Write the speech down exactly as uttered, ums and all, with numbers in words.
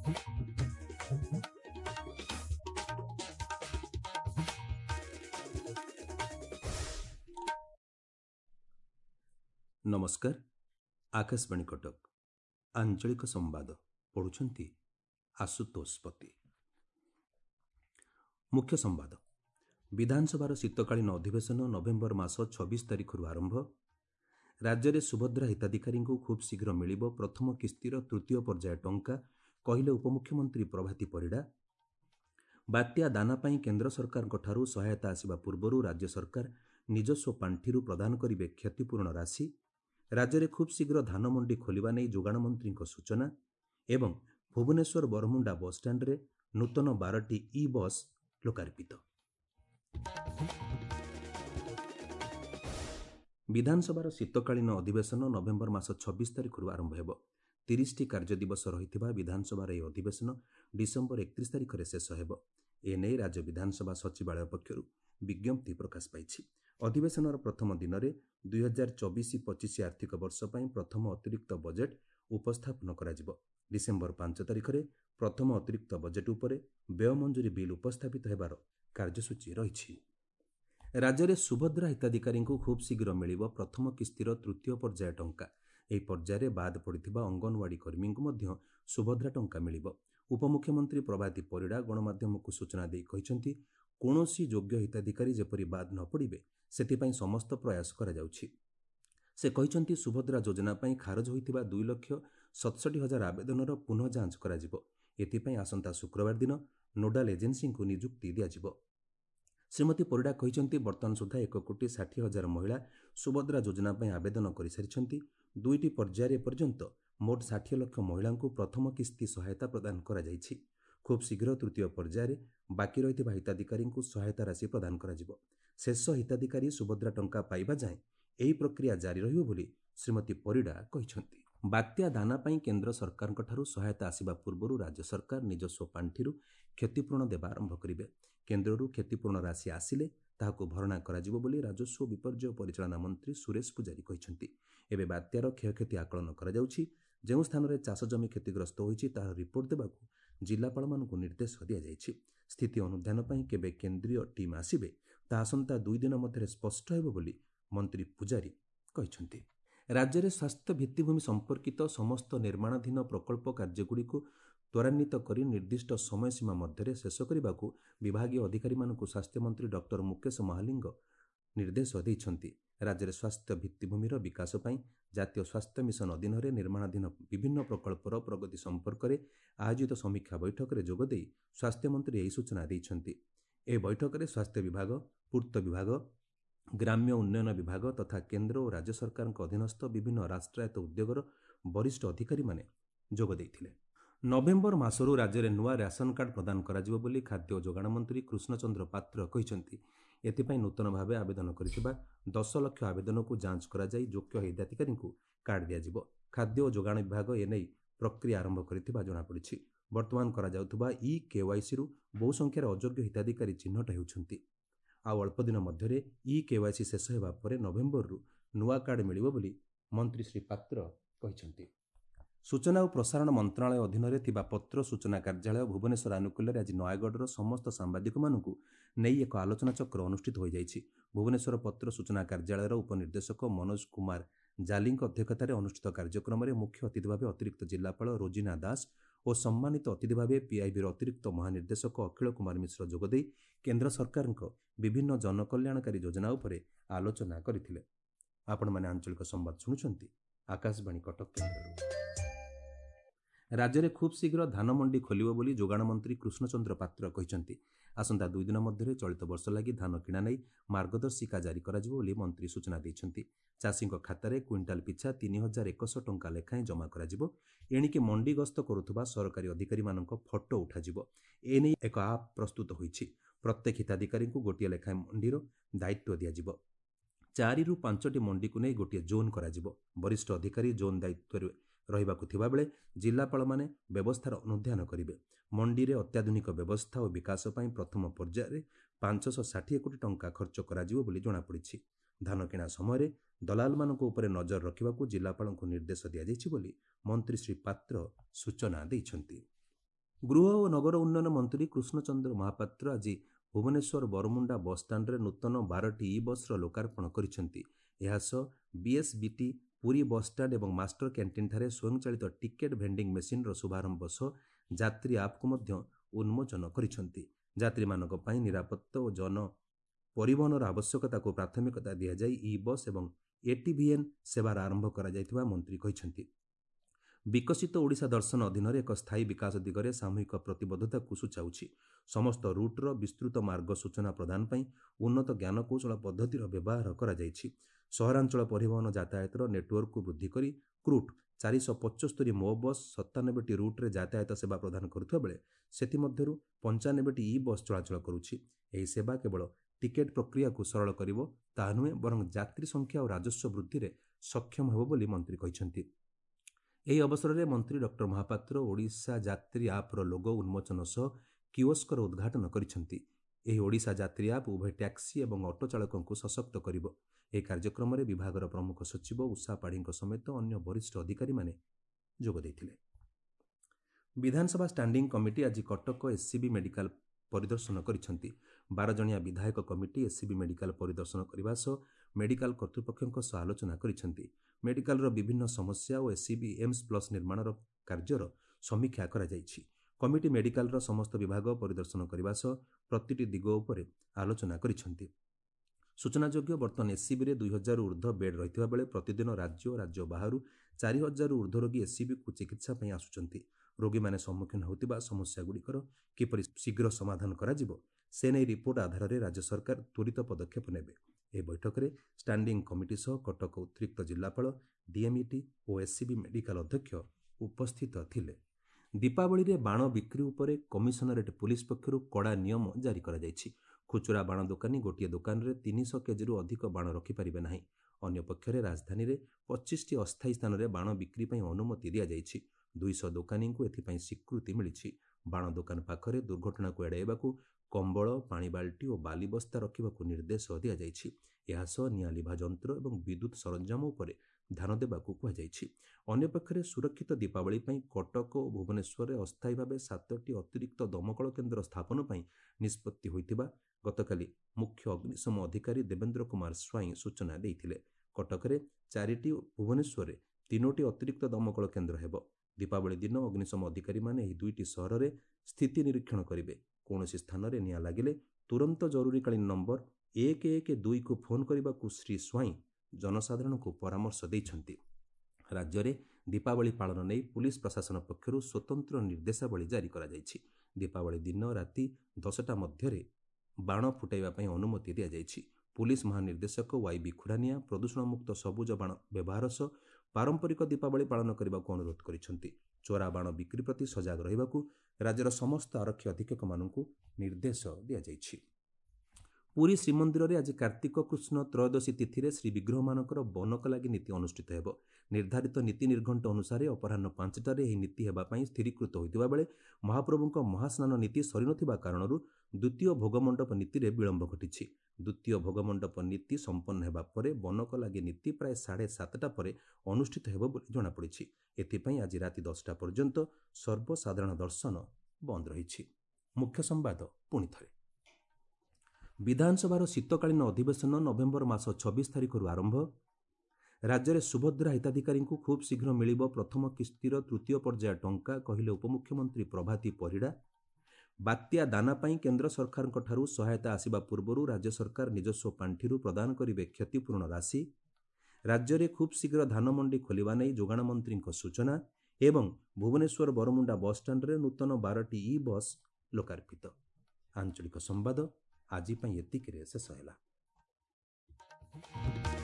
नमस्कार। आकाशवाणी कटक आंचलिक संवाद पढ़ुछंती आशुतोष पति। मुख्य संवाद। विधानसभार शीतकालीन अधिवेशन नवेम्बर मास छब्बीस तारिख आरंभ। राज्य में सुभद्रा हिताधिकारी को खूब शीघ्र मिलिब प्रथम किस्तिर तृतीय पर्याय टंका कहले उपमुख्यमंत्री प्रभाती परिड़ा। बात्या दाना पाई केंद्र सरकार सहायता आसिबा पूर्वरु राज्य सरकार निजस्व पांठिरु प्रदान करिवे क्षतिपूरण राशि। राज्य में खूब शीघ्र धान मंडी खोलिबा नै जोगाण मंत्री सूचना एवं भुवनेश्वर बरमुंडा बस स्टैंड रे नूतन बारटी ई बस लोकार्पित। विधानसभार शीतकालीन अधिवेशन नवेम्बर मास छब्बीस तारिख आरंभ हेब। तीस टी कार्य दिवस रही विधानसभार यह अधिवेशन डिसेम्बर एकतीस तारिख में शेष हेब। एने राज्य विधानसभा सचिवालय पक्षरु विज्ञप्ति प्रकाश पाइछि। अधिवेशनर प्रथम दिन में दुई हजार चौबीस पचिश आर्थिक वर्ष पर प्रथम अतिरिक्त बजेट उपस्थापन करा जिवो। डिसेम्बर पांच तारिख में प्रथम अतिरिक्त बजेट उपरे व्यय मंजूरी बिल उपस्थापित हेबार कार्यसूची रही। राज्य में सुभद्रा हिताधिकारी को खूब शीघ्र मिलिब प्रथम किस्तिर तृतीय पर्याय टंका। यह पर्याय बाद पड़िथिबा अंगनवाड़ी कर्मी को मध्य सुभद्रा टंका मिलिब। उपमुख्यमंत्री प्रभाती परिड़ा गणमाध्यम को सूचना दी कहिसेंति कौनसी योग्य हिताधिकारी जेपरि बाद न पड़िबे सेथिपाई समस्त प्रयास करा जाउछि। से कहिसेंति सुभद्रा योजना पाई खारज होइतिबा दुई लक्ष सतसठी हजार आवेदनर पुनः जांच करा जिवो। एथिपाई आसंता शुक्रवार दिन नोडाल एजेंसी को नियुक्ति दिया जिवो। श्रीमती परिड़ा कहिसेंति वर्तमान सुधा एक कोटी षाठी हजार महिला सुभद्रा योजना पाई आवेदन कर सारिछंती। दुईटी पर्याय पर्यंत मोट षाठी लक्ष महिला को प्रथम किस्ती सहायता प्रदान करा जाइछि। खूब शीघ्र तृतीय पर्याय बाकी रहिथिबा हिताधिकारी को सहायता राशि प्रदान करा जिवो। शेष हिताधिकारी सुभद्रा टंका पाइबा जाए एही प्रक्रिया जारी रहिबो बोली श्रीमती परिड़ा कहिसेंति। बात्या दाना पाई केंद्र सरकार ठारू सहायता आसिबा पूर्वरु राज्य सरकार निजस्व पांठिरु क्षतिपूरण देबा आरंभ करिवे। केंद्ररू क्षतिपूरण राशि आसिले ताहाको भरणा करा जिवो बोली राजस्व विपर्यय परिचालना मंत्री सुरेश पुजारी कहिसेंति। एबे बात्यार क्षयक्षति आकलन करा जाउछि। जेउ स्थान रे चाष जमी क्षतिग्रस्त होइछि ताहार रिपोर्ट देबाकू जिलापाल मानकू निर्देश दिया जाइछि। स्थिति अनुध्यान पाई केबे केंद्रीय टीम आसिबे ता आसंता दुई दिन मध्य स्पष्ट हेबो बोली मंत्री पुजारी कहिसेंति। राज्य में स्वास्थ्य भित्तिभूमि संपर्कित समस्त निर्माणाधीन प्रकल्प कार्यगुड़िक त्वरान्वित करी निर्दिष्ट समय सीमा मध्य शेष करने को विभागीय अधिकारी मानक स्वास्थ्य मंत्री डॉक्टर मुकेश महालिंग निर्देश देइछंती। राज्य में स्वास्थ्य भित्तिभूमिर विकास पाई जातीय स्वास्थ्य मिशन अधीन में निर्माणाधीन विभिन्न प्रकल्पर प्रगति संपर्क में आयोजित समीक्षा बैठक में जोगदे स्वास्थ्य मंत्री यही सूचना देइछंती। ए बैठक में स्वास्थ्य विभाग, पूर्त विभाग, ग्राम्य उन्नयन विभाग तथा केंद्र और राज्य सरकार अधीनस्थ विभिन्न राष्ट्रायत्त उद्योगर वरिष्ठ अधिकारी माने जोग देइथिले। नवेम्बर मासरू राज्य में नुआ राशन कार्ड प्रदान करा जिवो बोली खाद्य और जोगाण मंत्री कृष्णचंद्र पात्र कहिसेंति। एथिपाई नूतन भावे आवेदन करिथिबा दस लक्ष आवेदन को जांच करा जाई योग्य हिताधिकारी को कार्ड दिया जिवो। खाद्य और जोगाण विभाग एनै प्रक्रिया आरंभ करिथिबा जଣା पड़िछि। वर्तमान करा जाउथबा ई केवाईसी रु बहु संख्यार अयोग्य हिताधिकारी चिन्हट हेउछंती। आ अल्प दिन मध्य ई केवाईसी शेष हेबा परे नवेम्बर रु नुआ कार्ड मिलिबो बोली मंत्री श्री पात्र कहिसेंति। सूचना और प्रसारण मंत्रालय अधीन में थिबा पत्र सूचना कार्यालय भुवनेश्वर आनुकूल्य आज नयगढ़ समस्त सांबादिक मानू नहीं एक आलोचना चक्र अनुष्ठित हो जाइछि। भुवनेश्वर पत्र सूचना कार्यालय उपनिर्देशक मनोज कुमार जाली अध्यक्षतार अनुष्ठित कार्यक्रम में मुख्य अतिथि भाव अतिरिक्त जिलापाल रोजिना दास और सम्मानित अतिथि भाव पीआईबी अतिरिक्त महानिर्देशक अखिल कुमार मिश्र जोगदे केंद्र सरकार विभिन्न जनकल्याणकारी योजना उपरे आलोचना करथिले। आपण माने आंचलिक संवाद शुणुछंती आकाशवाणी कटक केंद्र। राज्य में खूब शीघ्र धान मंडी खोलिबो बोली जोगाण मंत्री कृष्णचंद्र पात्र कहिसेंति। आसंता दुई दिन मध्य चलित वर्ष लगी धान किणा नहीं मार्गदर्शिका जारी करा जिवो बोली मंत्री सूचना देइछंति। चाषी खातार क्विंटाल पिछा तीन हजार एकश टंका लेखाएं जमा करा जिवो। एणिके मंडी गस्त करुथुबा सरकारी अधिकारी मानक फोटो उठा जिवो। एने एक आप प्रस्तुत होइछि। प्रत्येक हिताधिकारी को गोटिए लेखाएं मंडीर दायित्व दिया जिवो। चारि रु पांचटी मंडी को नहीं गोटे जोन करा जिवो। वरिष्ठ अधिकारी जोन दायित्व रहिबाकु थिबा बेले जिलापाल माने व्यवस्थार अनुध्यान करिवे। मंडी रे अत्याधुनिक व्यवस्था और विकास पाई प्रथम पर्याय पांच सौ षाठी कोटी टंका खर्च करा जिवो बोली जଣା पड़िछि। धान किणा समय दलाल मानक उपरे नजर रखिबाकू जिलापाल को निर्देश दिया जाइछि बोली मंत्री श्री पात्र सूचना दैछंती। ଗୃହ ଓ ନଗର ଉନ୍ନୟନ ମନ୍ତ୍ରୀ କୃଷ୍ଣଚନ୍ଦ୍ର ମହାପାତ୍ର ଆଜି ଭୁବନେଶ୍ୱର ବରମୁଣ୍ଡା ବସ୍ଷ୍ଟାଣ୍ଡରେ ନୂତନ ବାରଟି ଇ ବସ୍ର ଲୋକାର୍ପଣ କରିଛନ୍ତି। ଏହା ସହ ବିଏସ୍ବିଟି ପୁରୀ ବସ୍ଷ୍ଟାଣ୍ଡ ଏବଂ ମାଷ୍ଟର କ୍ୟାଣ୍ଟିନ୍ଠାରେ ସ୍ୱୟଂଚାଳିତ ଟିକେଟ୍ ଭେଣ୍ଡିଂ ମେସିନ୍ର ଶୁଭାରମ୍ଭ ସହ ଯାତ୍ରୀ ଆପ୍କୁ ମଧ୍ୟ ଉନ୍ମୋଚନ କରିଛନ୍ତି। ଯାତ୍ରୀମାନଙ୍କ ପାଇଁ ନିରାପତ୍ତା ଓ ଜନ ପରିବହନର ଆବଶ୍ୟକତାକୁ ପ୍ରାଥମିକତା ଦିଆଯାଇ ଇ ବସ୍ ଏବଂ ଏଟିଭିଏନ୍ ସେବାର ଆରମ୍ଭ କରାଯାଇଥିବା ମନ୍ତ୍ରୀ କହିଛନ୍ତି। ବିକଶିତ ଓଡ଼ିଶା ଦର୍ଶନ ଅଧୀନରେ ଏକ ସ୍ଥାୟୀ ବିକାଶ ଦିଗରେ ସାମୂହିକ ପ୍ରତିବଦ୍ଧତାକୁ ସୂଚାଉଛି। ସମସ୍ତ ରୁଟ୍ର ବିସ୍ତୃତ ମାର୍ଗ ସୂଚନା ପ୍ରଦାନ ପାଇଁ ଉନ୍ନତ ଜ୍ଞାନକୌଶଳ ପଦ୍ଧତିର ବ୍ୟବହାର କରାଯାଇଛି। ସହରାଞ୍ଚଳ ପରିବହନ ଯାତାୟାତର ନେଟୱର୍କକୁ ବୃଦ୍ଧି କରି କ୍ରୁଟ୍ ଚାରିଶହ ପଞ୍ଚସ୍ତରୀ ମୋ ବସ୍ ସତାନବେଟି ରୁଟ୍ରେ ଯାତାୟାତ ସେବା ପ୍ରଦାନ କରୁଥିବା ବେଳେ ସେଥିମଧ୍ୟରୁ ପଞ୍ଚାନବେଟି ଇ ବସ୍ ଚଳାଚଳ କରୁଛି। ଏହି ସେବା କେବଳ ଟିକେଟ୍ ପ୍ରକ୍ରିୟାକୁ ସରଳ କରିବ ତାହା ନୁହେଁ, ବରଂ ଯାତ୍ରୀ ସଂଖ୍ୟା ଓ ରାଜସ୍ୱ ବୃଦ୍ଧିରେ ସକ୍ଷମ ହେବ ବୋଲି ମନ୍ତ୍ରୀ କହିଛନ୍ତି। ଏହି ଅବସରରେ ମନ୍ତ୍ରୀ ଡକ୍ଟର ମହାପାତ୍ର ଓଡ଼ିଶା ଯାତ୍ରୀ ଆପ୍ର ଲୋଗୋ ଉନ୍ମୋଚନ ସହ କିଓସ୍କର ଉଦ୍ଘାଟନ କରିଛନ୍ତି। ଏହି ଓଡ଼ିଶା ଯାତ୍ରୀ ଆପ୍ ଉଭୟ ଟ୍ୟାକ୍ସି ଏବଂ ଅଟୋ ଚାଳକଙ୍କୁ ସଶକ୍ତ କରିବ। ଏହି କାର୍ଯ୍ୟକ୍ରମରେ ବିଭାଗର ପ୍ରମୁଖ ସଚିବ ଉଷା ପାଢ଼ୀଙ୍କ ସମେତ ଅନ୍ୟ ବରିଷ୍ଠ ଅଧିକାରୀମାନେ ଯୋଗ ଦେଇଥିଲେ। ବିଧାନସଭା ଷ୍ଟାଣ୍ଡିଂ କମିଟି ଆଜି କଟକ ଏସ୍ସିବି ମେଡିକାଲ ପରିଦର୍ଶନ କରିଛନ୍ତି। ବାର ଜଣିଆ ବିଧାୟକ କମିଟି ଏସ୍ସିବି ମେଡିକାଲ ପରିଦର୍ଶନ କରିବା ସହ ମେଡିକାଲ କର୍ତ୍ତୃପକ୍ଷଙ୍କ ସହ ଆଲୋଚନା କରିଛନ୍ତି। ମେଡିକାଲର ବିଭିନ୍ନ ସମସ୍ୟା ଓ ଏସ୍ସିବି ଏମ୍ସ ପ୍ଲସ୍ ନିର୍ମାଣର କାର୍ଯ୍ୟର ସମୀକ୍ଷା କରାଯାଇଛି। କମିଟି ମେଡିକାଲର ସମସ୍ତ ବିଭାଗ ପରିଦର୍ଶନ କରିବା ସହ ପ୍ରତିଟି ଦିଗ ଉପରେ ଆଲୋଚନା କରିଛନ୍ତି। ସୂଚନାଯୋଗ୍ୟ, ବର୍ତ୍ତମାନ ଏସ୍ସିବିରେ ଦୁଇ ହଜାରରୁ ଉର୍ଦ୍ଧ୍ୱ ବେଡ୍ ରହିଥିବା ବେଳେ ପ୍ରତିଦିନ ରାଜ୍ୟ ଓ ରାଜ୍ୟ ବାହାରୁ ଚାରି ହଜାରରୁ ଉର୍ଦ୍ଧ୍ୱ ରୋଗୀ ଏସ୍ସିବିକୁ ଚିକିତ୍ସା ପାଇଁ ଆସୁଛନ୍ତି। ରୋଗୀମାନେ ସମ୍ମୁଖୀନ ହେଉଥିବା ସମସ୍ୟାଗୁଡ଼ିକର କିପରି ଶୀଘ୍ର ସମାଧାନ କରାଯିବ ସେ ନେଇ ରିପୋର୍ଟ ଆଧାରରେ ରାଜ୍ୟ ସରକାର ତ୍ୱରିତ ପଦକ୍ଷେପ ନେବେ। ଏହି ବୈଠକରେ ଷ୍ଟାଣ୍ଡିଂ କମିଟି ସହ କଟକ ଅତିରିକ୍ତ ଜିଲ୍ଲାପାଳ, ଡିଏମ୍ଇଟି ଓ ଏସ୍ସିବି ମେଡିକାଲ ଅଧ୍ୟକ୍ଷ ଉପସ୍ଥିତ ଥିଲେ। ଦୀପାବଳିରେ ବାଣ ବିକ୍ରି ଉପରେ କମିଶନରେଟ୍ ପୁଲିସ ପକ୍ଷରୁ କଡ଼ା ନିୟମ ଜାରି କରାଯାଇଛି। ଖୁଚୁରା ବାଣ ଦୋକାନୀ ଗୋଟିଏ ଦୋକାନରେ ତିନିଶହ କେଜିରୁ ଅଧିକ ବାଣ ରଖିପାରିବେ ନାହିଁ। ଅନ୍ୟପକ୍ଷରେ ରାଜଧାନୀରେ ପଚିଶଟି ଅସ୍ଥାୟୀ ସ୍ଥାନରେ ବାଣ ବିକ୍ରି ପାଇଁ ଅନୁମତି ଦିଆଯାଇଛି। ଦୁଇଶହ ଦୋକାନୀଙ୍କୁ ଏଥିପାଇଁ ସ୍ୱୀକୃତି ମିଳିଛି। ବାଣ ଦୋକାନ ପାଖରେ ଦୁର୍ଘଟଣାକୁ ଏଡ଼ାଇବାକୁ କମ୍ବଳ, ପାଣି ବାଲ୍ଟି ଓ ବାଲି ବସ୍ତା ରଖିବାକୁ ନିର୍ଦ୍ଦେଶ ଦିଆଯାଇଛି। ଏହା ସହ ନିଆଁ ଲିଭା ଯନ୍ତ୍ର ଏବଂ ବିଦ୍ୟୁତ୍ ସରଞ୍ଜାମ ଉପରେ ଧ୍ୟାନ ଦେବାକୁ କୁହାଯାଇଛି। ଅନ୍ୟପକ୍ଷରେ ସୁରକ୍ଷିତ ଦୀପାବଳି ପାଇଁ କଟକ ଓ ଭୁବନେଶ୍ୱରରେ ଅସ୍ଥାୟୀ ଭାବେ ସାତଟି ଅତିରିକ୍ତ ଦମକଳ କେନ୍ଦ୍ର ସ୍ଥାପନ ପାଇଁ ନିଷ୍ପତ୍ତି ହୋଇଥିବା ଗତକାଲି ମୁଖ୍ୟ ଅଗ୍ନିଶମ ଅଧିକାରୀ ଦେବେନ୍ଦ୍ର କୁମାର ସ୍ୱାଇଁ ସୂଚନା ଦେଇଥିଲେ। କଟକରେ ଚାରିଟି ଓ ଭୁବନେଶ୍ୱରରେ ତିନୋଟି ଅତିରିକ୍ତ ଦମକଳ କେନ୍ଦ୍ର ହେବ। ଦୀପାବଳି ଦିନ ଅଗ୍ନିଶମ ଅଧିକାରୀମାନେ ଏହି ଦୁଇଟି ସହରରେ ସ୍ଥିତି ନିରୀକ୍ଷଣ କରିବେ। କୌଣସି ସ୍ଥାନରେ ନିଆଁ ଲାଗିଲେ ତୁରନ୍ତ ଜରୁରୀକାଳୀନ ନମ୍ବର ଏକ ଏକ ଦୁଇକୁ ଫୋନ୍ କରିବାକୁ ଶ୍ରୀ ସ୍ୱାଇଁ ଜନସାଧାରଣଙ୍କୁ ପରାମର୍ଶ ଦେଇଛନ୍ତି। ରାଜ୍ୟରେ ଦୀପାବଳି ପାଳନ ନେଇ ପୁଲିସ ପ୍ରଶାସନ ପକ୍ଷରୁ ସ୍ୱତନ୍ତ୍ର ନିର୍ଦ୍ଦେଶାବଳୀ ଜାରି କରାଯାଇଛି। ଦୀପାବଳି ଦିନ ରାତି ଦଶଟା ମଧ୍ୟରେ ବାଣ ଫୁଟାଇବା ପାଇଁ ଅନୁମତି ଦିଆଯାଇଛି। ପୁଲିସ ମହାନିର୍ଦ୍ଦେଶକ ୱାଇବି ଖୁରାନିଆ ପ୍ରଦୂଷଣମୁକ୍ତ ସବୁଜ ବାଣ ବ୍ୟବହାର ସହ ପାରମ୍ପରିକ ଦୀପାବଳି ପାଳନ କରିବାକୁ ଅନୁରୋଧ କରିଛନ୍ତି। ଚୋରା ବାଣ ବିକ୍ରି ପ୍ରତି ସଜାଗ ରହିବାକୁ ରାଜ୍ୟର ସମସ୍ତ ଆରକ୍ଷୀ ଅଧୀକ୍ଷକମାନଙ୍କୁ ନିର୍ଦ୍ଦେଶ ଦିଆଯାଇଛି। ପୁରୀ ଶ୍ରୀମନ୍ଦିରରେ ଆଜି କାର୍ତ୍ତିକ କୃଷ୍ଣ ତ୍ରୟୋଦଶୀ ତିଥିରେ ଶ୍ରୀବିଗ୍ରହମାନଙ୍କର ବନକ ଲାଗି ନୀତି ଅନୁଷ୍ଠିତ ହେବ। ନିର୍ଦ୍ଧାରିତ ନୀତି ନିର୍ଘଣ୍ଟ ଅନୁସାରେ ଅପରାହ୍ନ ପାଞ୍ଚଟାରେ ଏହି ନୀତି ହେବା ପାଇଁ ସ୍ଥିରୀକୃତ ହୋଇଥିବା ବେଳେ ମହାପ୍ରଭୁଙ୍କ ମହାସ୍ନାନ ନୀତି ସରିନଥିବା କାରଣରୁ ଦ୍ୱିତୀୟ ଭୋଗମଣ୍ଡପ ନୀତିରେ ବିଳମ୍ବ ଘଟିଛି। ଦ୍ୱିତୀୟ ଭୋଗମଣ୍ଡପ ନୀତି ସମ୍ପନ୍ନ ହେବା ପରେ ବନକ ଲାଗି ନୀତି ପ୍ରାୟ ସାଢ଼େ ସାତଟା ପରେ ଅନୁଷ୍ଠିତ ହେବ ବୋଲି ଜଣାପଡ଼ିଛି। ଏଥିପାଇଁ ଆଜି ରାତି ଦଶଟା ପର୍ଯ୍ୟନ୍ତ ସର୍ବସାଧାରଣ ଦର୍ଶନ ବନ୍ଦ ରହିଛି। ମୁଖ୍ୟ ସମ୍ବାଦ ପୁଣିଥରେ। ବିଧାନସଭାର ଶୀତକାଳୀନ ଅଧିବେଶନ ନଭେମ୍ବର ମାସ ଛବିଶ ତାରିଖରୁ ଆରମ୍ଭ। ରାଜ୍ୟରେ ସୁଭଦ୍ରା ହିତାଧିକାରୀଙ୍କୁ ଖୁବ୍ ଶୀଘ୍ର ମିଳିବ ପ୍ରଥମ କିସ୍ତିର ତୃତୀୟ ପର୍ଯ୍ୟାୟ ଟଙ୍କା, କହିଲେ ଉପମୁଖ୍ୟମନ୍ତ୍ରୀ ପ୍ରଭାତୀ ପରିଡ଼ା। ବାତ୍ୟା ଦାନା ପାଇଁ କେନ୍ଦ୍ର ସରକାରଙ୍କଠାରୁ ସହାୟତା ଆସିବା ପୂର୍ବରୁ ରାଜ୍ୟ ସରକାର ନିଜସ୍ୱ ପାଣ୍ଠିରୁ ପ୍ରଦାନ କରିବେ କ୍ଷତିପୂରଣ ରାଶି। ରାଜ୍ୟରେ ଖୁବ୍ ଶୀଘ୍ର ଧାନମଣ୍ଡି ଖୋଲିବା ନେଇ ଯୋଗାଣ ମନ୍ତ୍ରୀଙ୍କ ସୂଚନା ଏବଂ ଭୁବନେଶ୍ୱର ବରମୁଣ୍ଡା ବସ୍ଷ୍ଟାଣ୍ଡରେ ନୂତନ ବାରଟି ଇ ବସ୍ ଲୋକାର୍ପିତ। ଆଞ୍ଚଳିକ ସମ୍ବାଦ ଆଜି ପାଇଁ ଏତିକିରେ ଶେଷ ହେଲା।